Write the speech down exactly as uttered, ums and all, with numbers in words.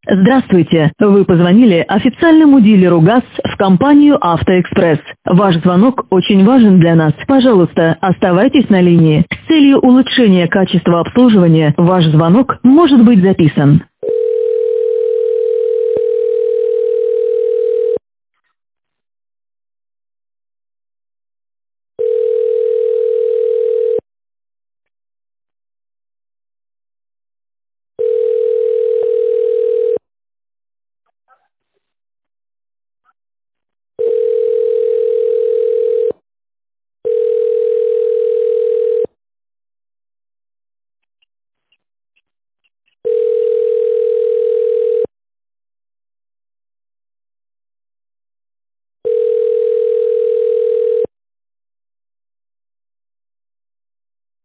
Здравствуйте. Вы позвонили официальному дилеру ГАЗ в компанию «Автоэкспресс». Ваш звонок очень важен для нас. Пожалуйста, оставайтесь на линии. С целью улучшения качества обслуживания ваш звонок может быть записан.